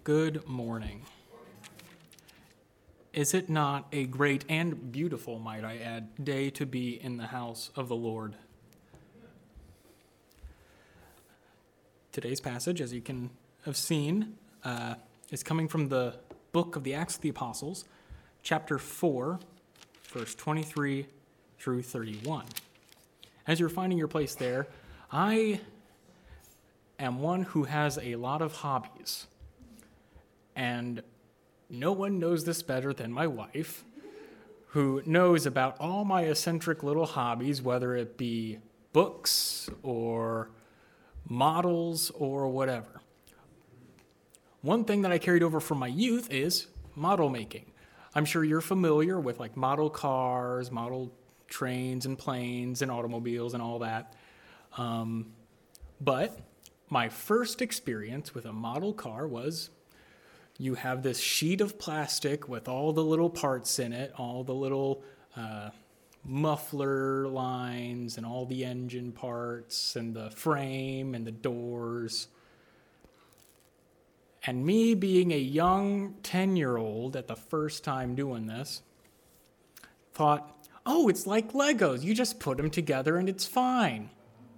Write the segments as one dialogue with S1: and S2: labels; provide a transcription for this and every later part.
S1: Good morning. Is it not a great and beautiful, might I add, day to be in the house of the Lord? Today's passage, as you can have seen, is coming from the book of the Acts of the Apostles, chapter 4, verse 23 through 31. As you're finding your place there, I am one who has a lot of hobbies. And no one knows this better than my wife, who knows about all my eccentric little hobbies, whether it be books or models or whatever. One thing that I carried over from my youth is model making. I'm sure you're familiar with like model cars, model trains and planes and automobiles and all that. But my first experience with a model car was you have this sheet of plastic with all the little parts in it, all the little muffler lines and all the engine parts and the frame and the doors. And me being a young 10-year-old at the first time doing this, thought, oh, it's like Legos. You just put them together and it's fine.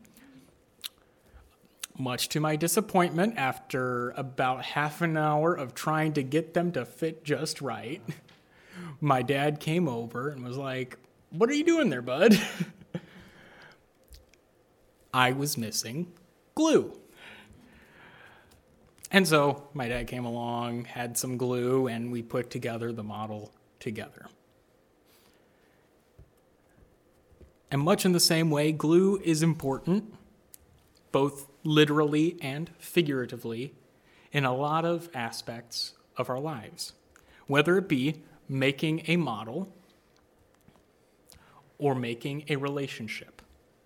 S1: Much to my disappointment, after about half an hour of trying to get them to fit just right, my dad came over and was like, what are you doing there, bud? I was missing glue. And so my dad came along, had some glue, and we put together the model together. And much in the same way, glue is important, both literally and figuratively, in a lot of aspects of our lives, whether it be making a model or making a relationship.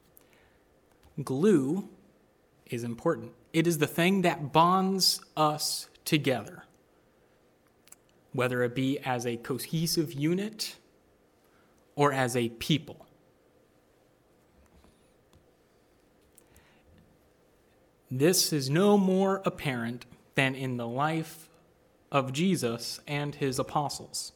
S1: Glue is important. It is the thing that bonds us together, whether it be as a cohesive unit or as a people. This is no more apparent than in the life of Jesus and his apostles.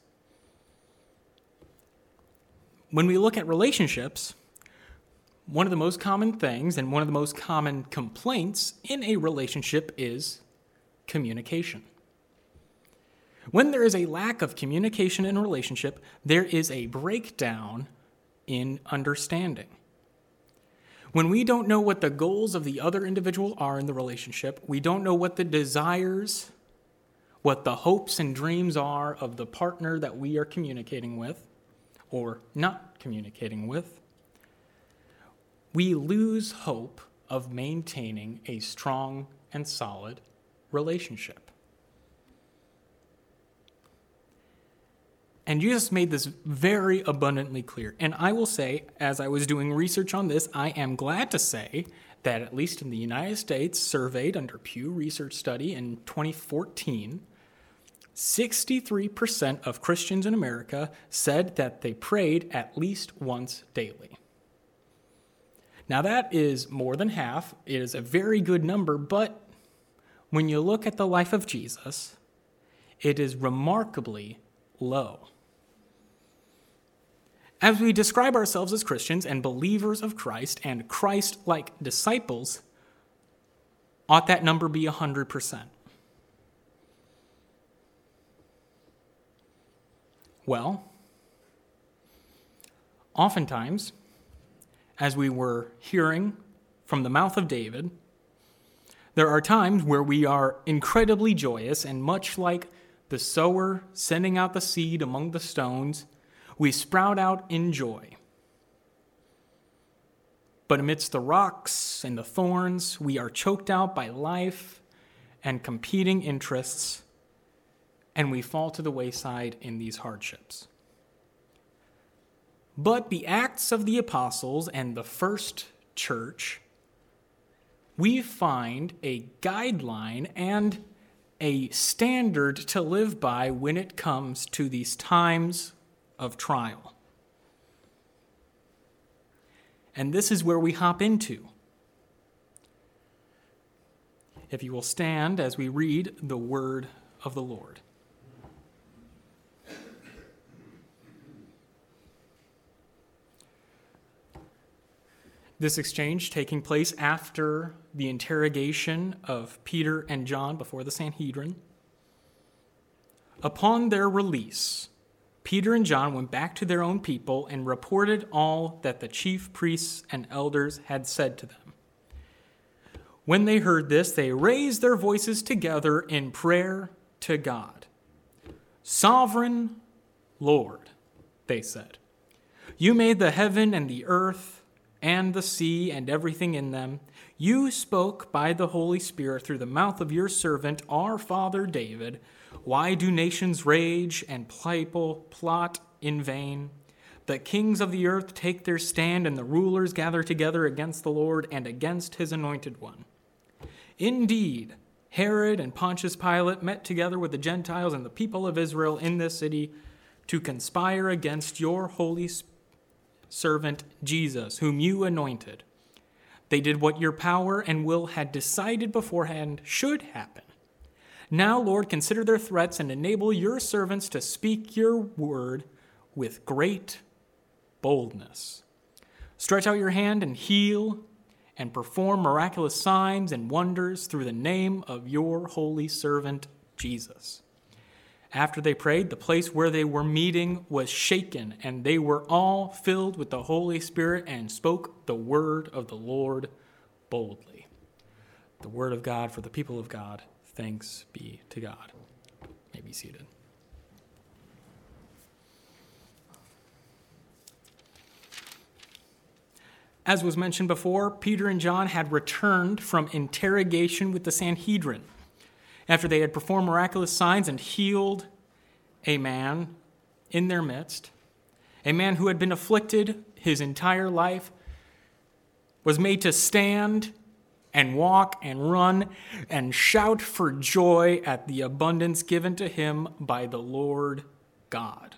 S1: When we look at relationships, one of the most common things and one of the most common complaints in a relationship is communication. When there is a lack of communication in a relationship, there is a breakdown in understanding. When we don't know what the goals of the other individual are in the relationship, we don't know what the desires, what the hopes and dreams are of the partner that we are communicating with or not communicating with, we lose hope of maintaining a strong and solid relationship. And Jesus made this very abundantly clear. And I will say, as I was doing research on this, I am glad to say that at least in the United States, surveyed under Pew Research Study in 2014, 63% of Christians in America said that they prayed at least once daily. Now that is more than half. It is a very good number, but when you look at the life of Jesus, it is remarkably low. As we describe ourselves as Christians and believers of Christ and Christ-like disciples, ought that number be 100%? Well, oftentimes, as we were hearing from the mouth of David, there are times where we are incredibly joyous, and much like the sower sending out the seed among the stones, we sprout out in joy. But amidst the rocks and the thorns, we are choked out by life and competing interests, and we fall to the wayside in these hardships. But the Acts of the Apostles and the first church, we find a guideline and a standard to live by when it comes to these times of trial. And this is where we hop into. If you will stand as we read the word of the Lord. This exchange taking place after the interrogation of Peter and John before the Sanhedrin. Upon their release, Peter and John went back to their own people and reported all that the chief priests and elders had said to them. When they heard this, they raised their voices together in prayer to God. "Sovereign Lord," they said, "you made the heaven and the earth and the sea and everything in them. You spoke by the Holy Spirit through the mouth of your servant, our father David. Why do nations rage and people plot in vain? The kings of the earth take their stand, and the rulers gather together against the Lord and against his anointed one. Indeed, Herod and Pontius Pilate met together with the Gentiles and the people of Israel in this city to conspire against your holy servant Jesus, whom you anointed. They did what your power and will had decided beforehand should happen. Now, Lord, consider their threats and enable your servants to speak your word with great boldness. Stretch out your hand and heal and perform miraculous signs and wonders through the name of your holy servant Jesus." After they prayed, the place where they were meeting was shaken, and they were all filled with the Holy Spirit and spoke the word of the Lord boldly. The word of God for the people of God. Thanks be to God. You may be seated. As was mentioned before, Peter and John had returned from interrogation with the Sanhedrin after they had performed miraculous signs and healed a man in their midst, a man who had been afflicted his entire life, was made to stand and walk and run and shout for joy at the abundance given to him by the Lord God.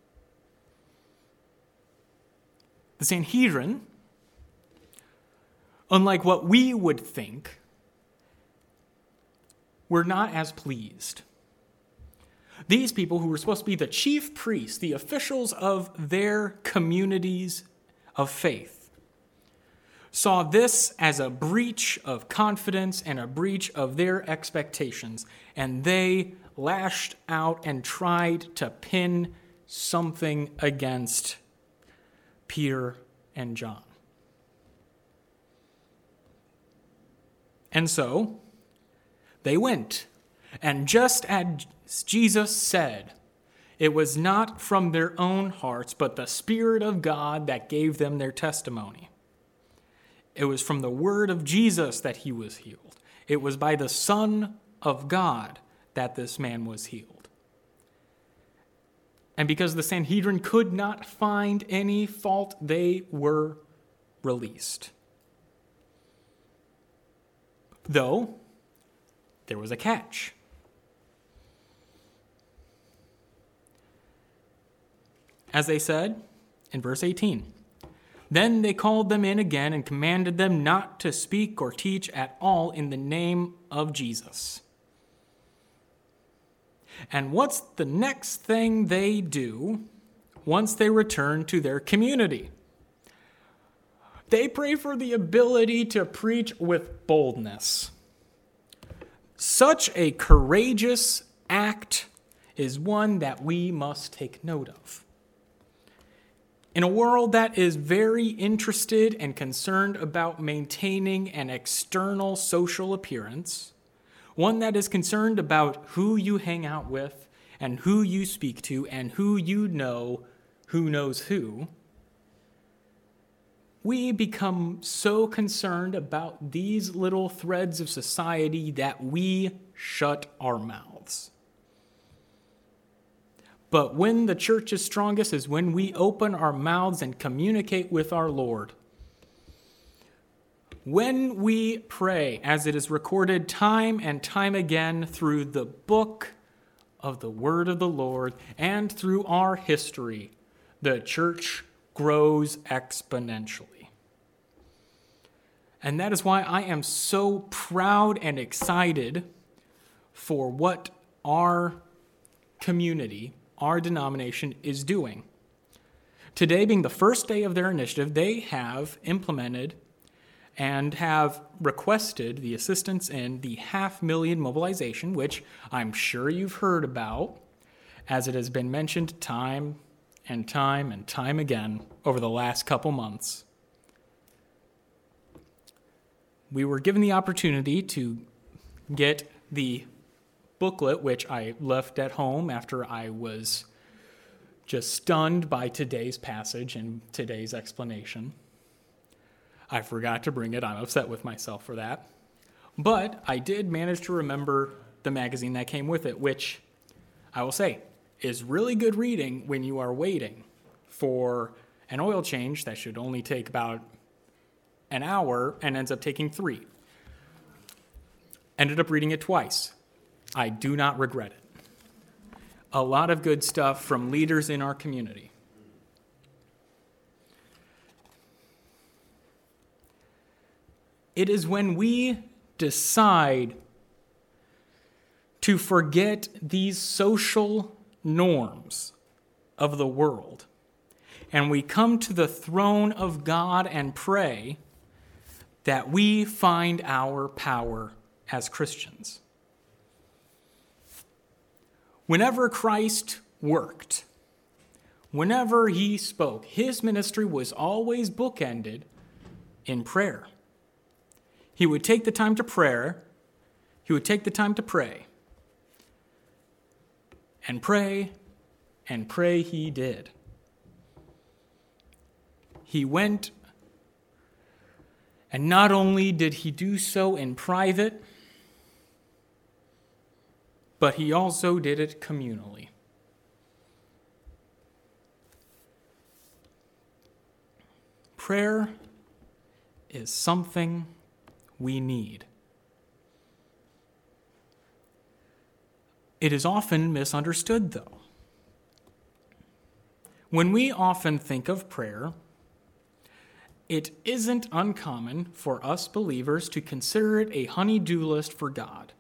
S1: The Sanhedrin, unlike what we would think, were not as pleased. These people, who were supposed to be the chief priests, the officials of their communities of faith, saw this as a breach of confidence and a breach of their expectations, and they lashed out and tried to pin something against Peter and John. And so they went, and just as Jesus said, it was not from their own hearts, but the Spirit of God that gave them their testimony. It was from the word of Jesus that he was healed. It was by the Son of God that this man was healed. And because the Sanhedrin could not find any fault, they were released. Though there was a catch. As they said in verse 18, "Then they called them in again and commanded them not to speak or teach at all in the name of Jesus." And what's the next thing they do once they return to their community? They pray for the ability to preach with boldness. Such a courageous act is one that we must take note of. In a world that is very interested and concerned about maintaining an external social appearance, one that is concerned about who you hang out with and who you speak to and who you know who knows who, we become so concerned about these little threads of society that we shut our mouths. But when the church is strongest is when we open our mouths and communicate with our Lord. When we pray, as it is recorded time and time again through the book of the word of the Lord and through our history, the church grows exponentially. And that is why I am so proud and excited for what our community, our denomination, is doing. Today being the first day of their initiative, they have implemented and have requested the assistance in the $500,000 mobilization, which I'm sure you've heard about, as it has been mentioned time and time and time again over the last couple months. We were given the opportunity to get the booklet, which I left at home after I was just stunned by today's passage and today's explanation. I forgot to bring it. I'm upset with myself for that. But I did manage to remember the magazine that came with it, which I will say is really good reading when you are waiting for an oil change that should only take about an hour and ends up taking 3. Ended up reading it twice. I do not regret it. A lot of good stuff from leaders in our community. It is when we decide to forget these social norms of the world and we come to the throne of God and pray that we find our power as Christians. Whenever Christ worked, whenever he spoke, his ministry was always bookended in prayer. He would take the time to pray. He would take the time to pray. And pray, and pray he did. He went, and not only did he do so in private, but he also did it communally. Prayer is something we need. It is often misunderstood, though. When we often think of prayer, it isn't uncommon for us believers to consider it a honey-do list for God.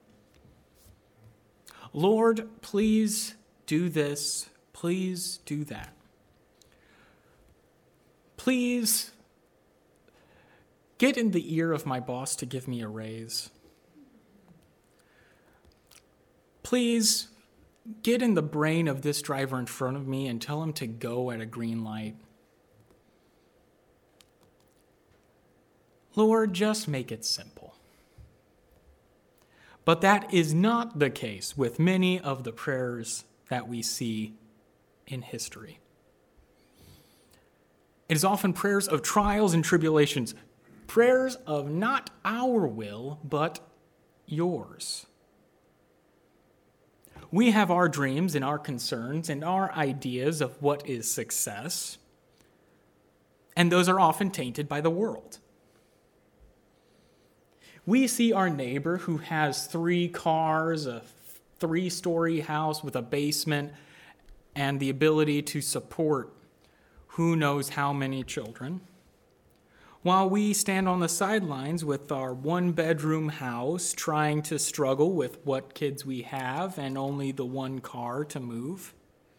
S1: Lord, please do this. Please do that. Please get in the ear of my boss to give me a raise. Please get in the brain of this driver in front of me and tell him to go at a green light. Lord, just make it simple. But that is not the case with many of the prayers that we see in history. It is often prayers of trials and tribulations, prayers of not our will, but yours. We have our dreams and our concerns and our ideas of what is success, and those are often tainted by the world. We see our neighbor who has 3 cars, a 3-story house with a basement, and the ability to support who knows how many children, while we stand on the sidelines with our 1-bedroom house trying to struggle with what kids we have and only the 1 car to move,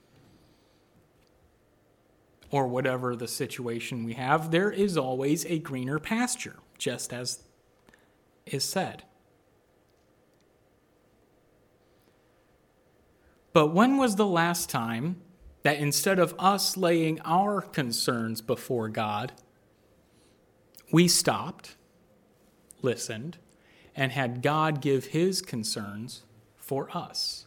S1: or whatever the situation we have. There is always a greener pasture, just as is said. But when was the last time that instead of us laying our concerns before God, we stopped, listened, and had God give his concerns for us?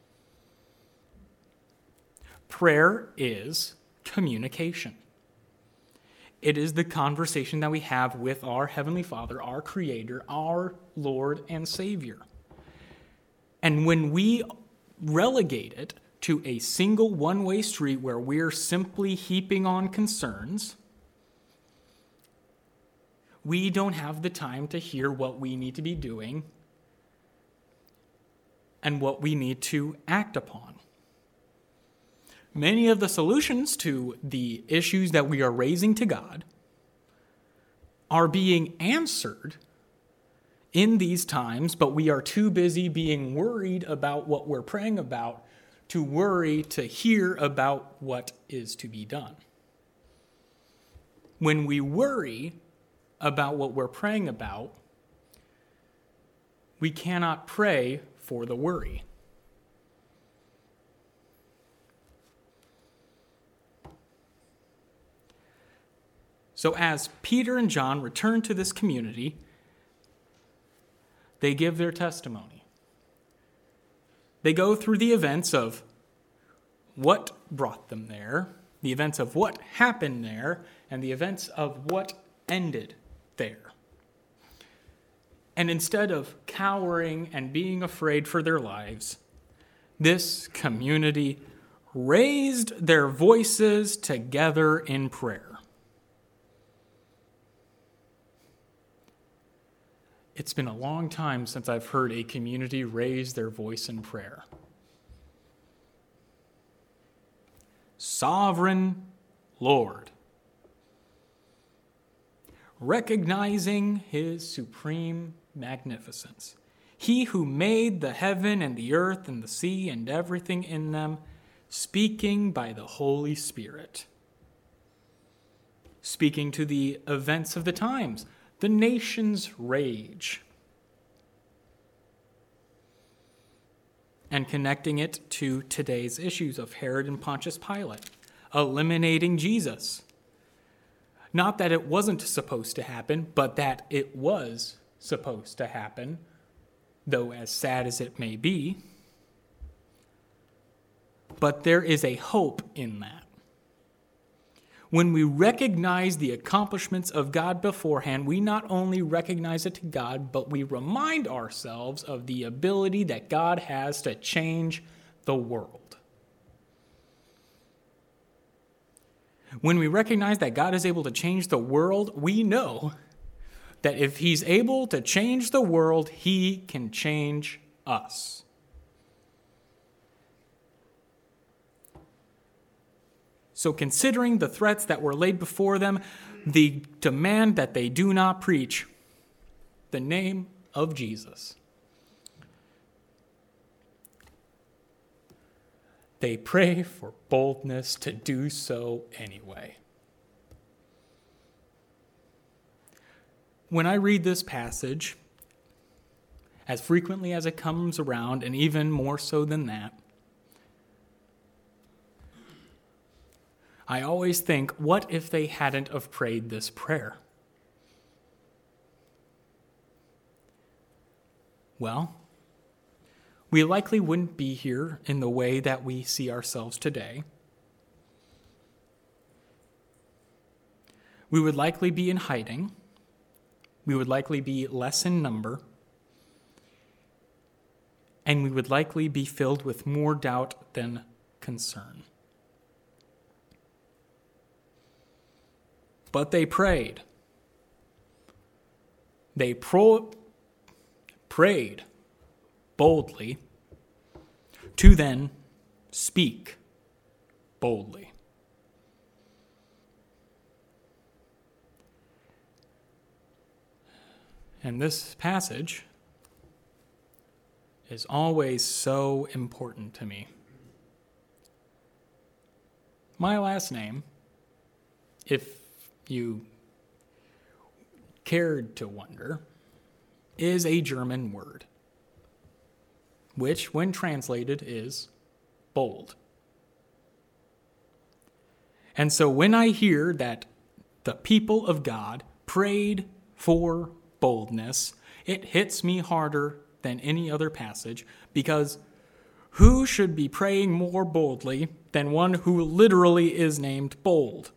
S1: Prayer is communication. It is the conversation that we have with our Heavenly Father, our Creator, our Lord and Savior. And when we relegate it to a single one-way street where we're simply heaping on concerns, we don't have the time to hear what we need to be doing and what we need to act upon. Many of the solutions to the issues that we are raising to God are being answered in these times, but we are too busy being worried about what we're praying about to worry to hear about what is to be done. When we worry about what we're praying about, we cannot pray for the worry. So as Peter and John return to this community, they give their testimony. They go through the events of what brought them there, the events of what happened there, and the events of what ended there. And instead of cowering and being afraid for their lives, this community raised their voices together in prayer. It's been a long time since I've heard a community raise their voice in prayer. Sovereign Lord, recognizing his supreme magnificence, he who made the heaven and the earth and the sea and everything in them, speaking by the Holy Spirit, speaking to the events of the times, the nation's rage, and connecting it to today's issues of Herod and Pontius Pilate, eliminating Jesus. Not that it wasn't supposed to happen, but that it was supposed to happen, though as sad as it may be. But there is a hope in that. When we recognize the accomplishments of God beforehand, we not only recognize it to God, but we remind ourselves of the ability that God has to change the world. When we recognize that God is able to change the world, we know that if he's able to change the world, he can change us. So considering the threats that were laid before them, the demand that they do not preach the name of Jesus, they pray for boldness to do so anyway. When I read this passage, as frequently as it comes around, and even more so than that, I always think, what if they hadn't have prayed this prayer? Well, we likely wouldn't be here in the way that we see ourselves today. We would likely be in hiding. We would likely be less in number. And we would likely be filled with more doubt than concern. But they prayed. They prayed boldly to then speak boldly. And this passage is always so important to me. My last name, if you cared to wonder, is a German word, which, when translated, is bold. And so when I hear that the people of God prayed for boldness, it hits me harder than any other passage, because who should be praying more boldly than one who literally is named bold?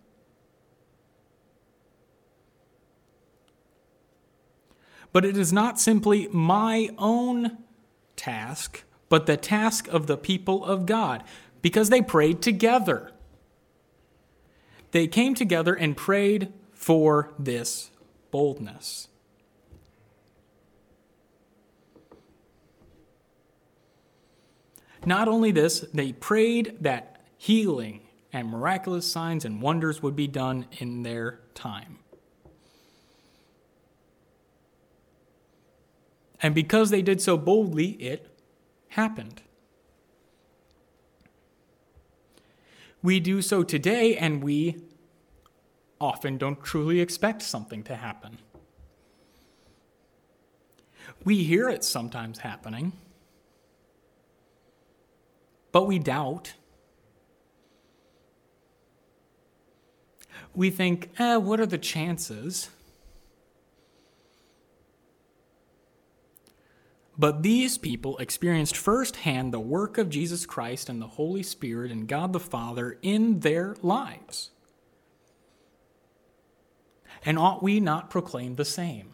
S1: But it is not simply my own task, but the task of the people of God, because they prayed together. They came together and prayed for this boldness. Not only this, they prayed that healing and miraculous signs and wonders would be done in their time. And because they did so boldly, it happened. We do so today, and we often don't truly expect something to happen. We hear it sometimes happening, but we doubt. We think, what are the chances? But these people experienced firsthand the work of Jesus Christ and the Holy Spirit and God the Father in their lives. And ought we not proclaim the same?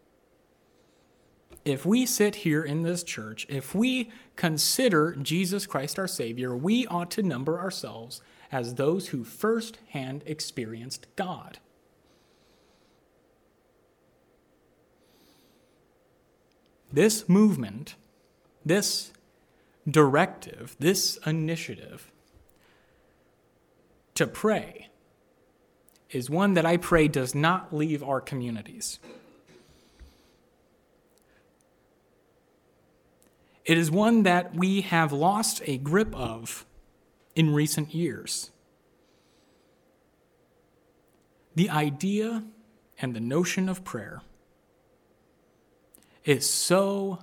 S1: If we sit here in this church, if we consider Jesus Christ our Savior, we ought to number ourselves as those who firsthand experienced God. This movement, this directive, this initiative to pray is one that I pray does not leave our communities. It is one that we have lost a grip of in recent years. The idea and the notion of prayer is so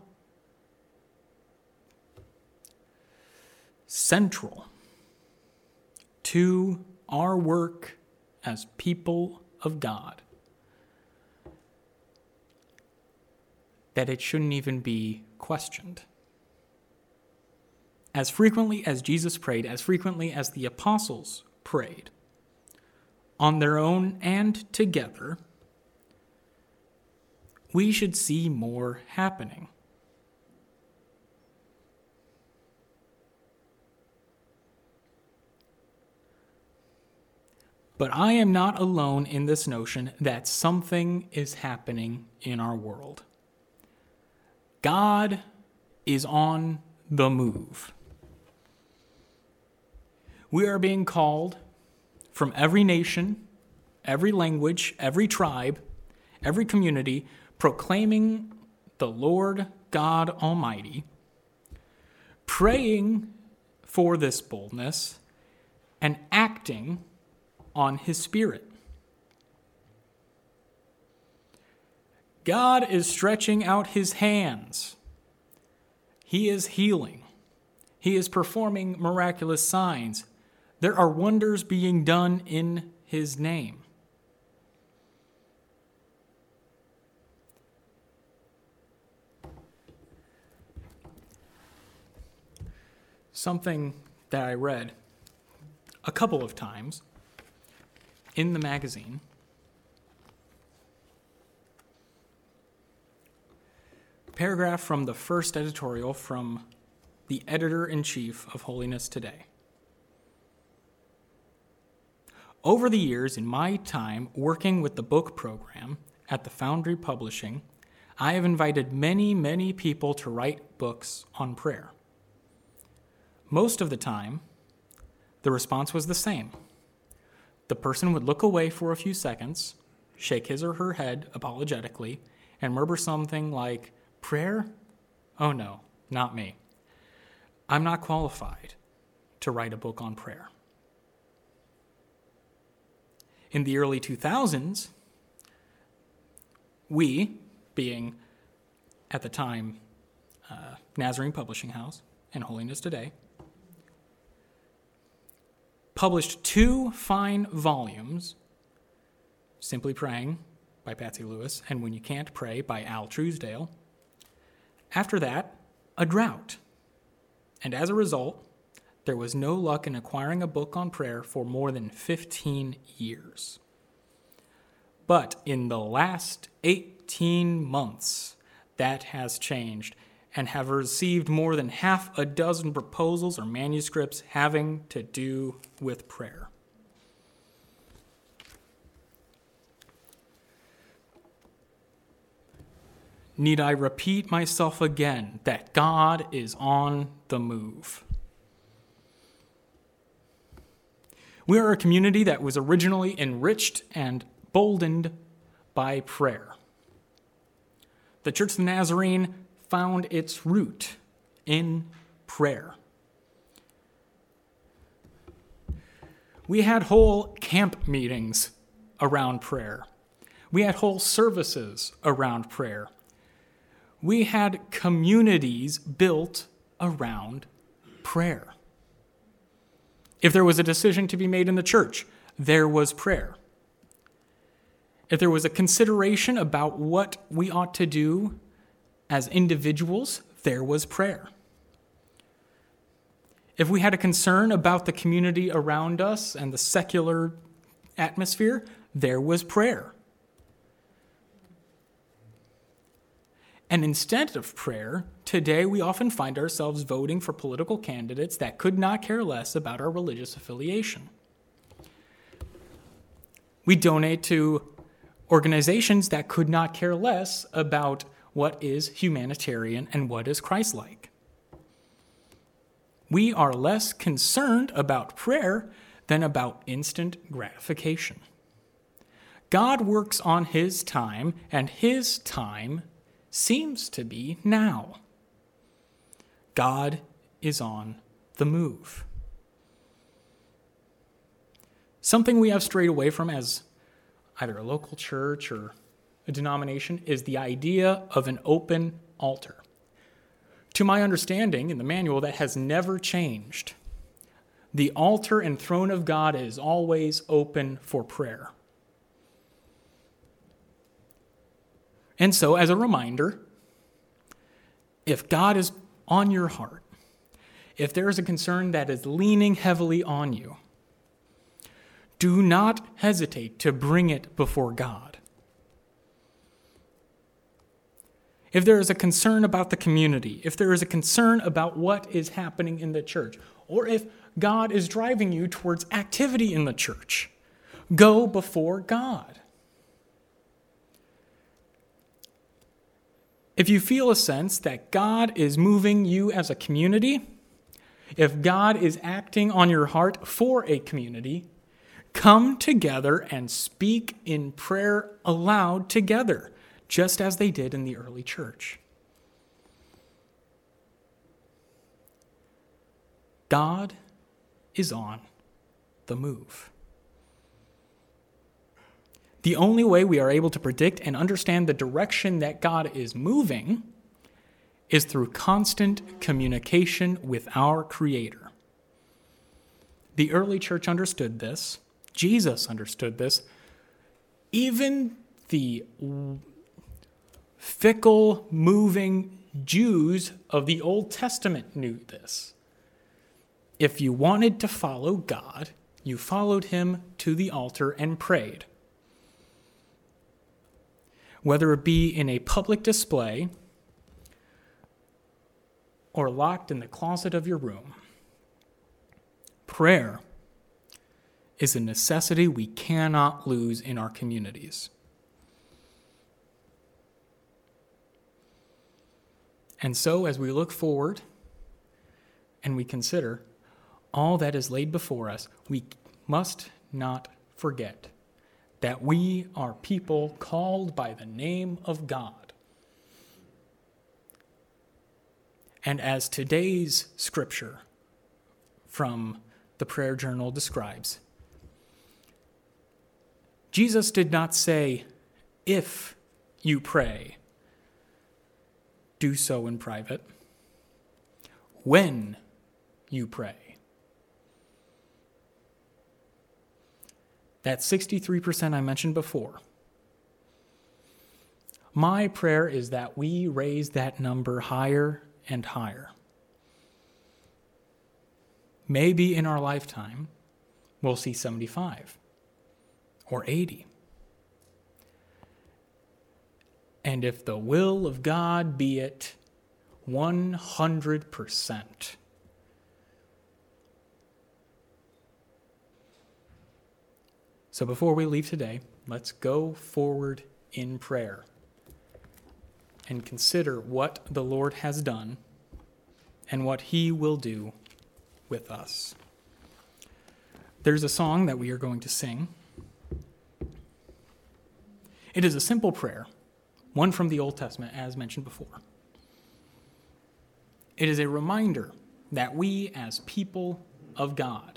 S1: central to our work as people of God that it shouldn't even be questioned. As frequently as Jesus prayed, as frequently as the apostles prayed, on their own and together, we should see more happening. But I am not alone in this notion that something is happening in our world. God is on the move. We are being called from every nation, every language, every tribe, every community, proclaiming the Lord God Almighty, praying for this boldness, and acting on His Spirit. God is stretching out His hands. He is healing. He is performing miraculous signs. There are wonders being done in His name. Something that I read a couple of times in the magazine paragraph from the first editorial from the editor-in-chief of Holiness Today. Over the years, in my time working with the book program at the Foundry Publishing, I have invited many, many people to write books on prayer. Most of the time, the response was the same. The person would look away for a few seconds, shake his or her head apologetically, and murmur something like, "Prayer? Oh no, not me. I'm not qualified to write a book on prayer." In the early 2000s, we, being at the time Nazarene Publishing House and Holiness Today, published 2 fine volumes, Simply Praying by Patsy Lewis and When You Can't Pray by Al Truesdale. After that, a drought. And as a result, there was no luck in acquiring a book on prayer for more than 15 years. But in the last 18 months, that has changed, and have received more than half a dozen proposals or manuscripts having to do with prayer. Need I repeat myself again that God is on the move? We are a community that was originally enriched and boldened by prayer. The Church of the Nazarene found its root in prayer. We had whole camp meetings around prayer. We had whole services around prayer. We had communities built around prayer. If there was a decision to be made in the church, there was prayer. If there was a consideration about what we ought to do as individuals, there was prayer. If we had a concern about the community around us and the secular atmosphere, there was prayer. And instead of prayer, today we often find ourselves voting for political candidates that could not care less about our religious affiliation. We donate to organizations that could not care less about what is humanitarian and what is Christ-like. We are less concerned about prayer than about instant gratification. God works on his time, and his time seems to be now. God is on the move. Something we have strayed away from as either a local church or a denomination is the idea of an open altar. To my understanding, in the manual, that has never changed. The altar and throne of God is always open for prayer. And so, as a reminder, if God is on your heart, if there is a concern that is leaning heavily on you, do not hesitate to bring it before God. If there is a concern about the community, if there is a concern about what is happening in the church, or if God is driving you towards activity in the church, go before God. If you feel a sense that God is moving you as a community, if God is acting on your heart for a community, come together and speak in prayer aloud together, just as they did in the early church. God is on the move. The only way we are able to predict and understand the direction that God is moving is through constant communication with our Creator. The early church understood this. Jesus understood this. Even the fickle, moving Jews of the Old Testament knew this. If you wanted to follow God, you followed him to the altar and prayed. Whether it be in a public display or locked in the closet of your room, prayer is a necessity we cannot lose in our communities. And so, as we look forward and we consider all that is laid before us, we must not forget that we are people called by the name of God. And as today's scripture from the prayer journal describes, Jesus did not say, if you pray, do so in private. When you pray. That 63% I mentioned before. My prayer is that we raise that number higher and higher. Maybe in our lifetime, we'll see 75 or 80. And if the will of God be it, 100%. So before we leave today, let's go forward in prayer and consider what the Lord has done and what he will do with us. There's a song that we are going to sing. It is a simple prayer, one from the Old Testament, as mentioned before. It is a reminder that we, as people of God,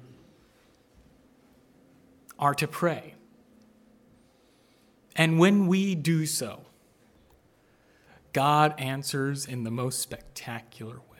S1: are to pray. And when we do so, God answers in the most spectacular way.